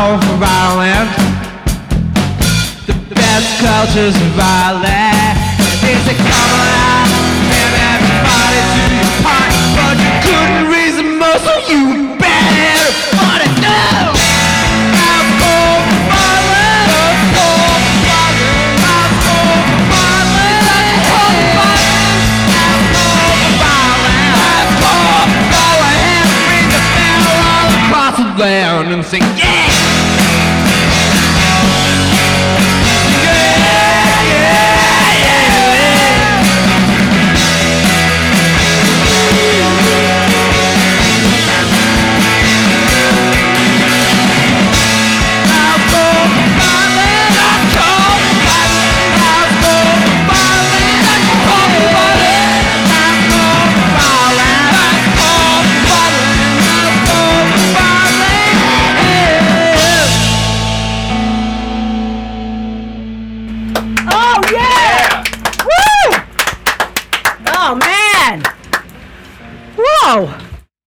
call for violence. The best culture's violent. It's a common eye, and everybody to your part, but you couldn't reason most of you better want to know. I'm for violence. I'm for violence. I'm for violence. I'm for violence. I'm for violence. I'm for violence. Ring the bell all across the land and sing, yeah! Oh man! Whoa!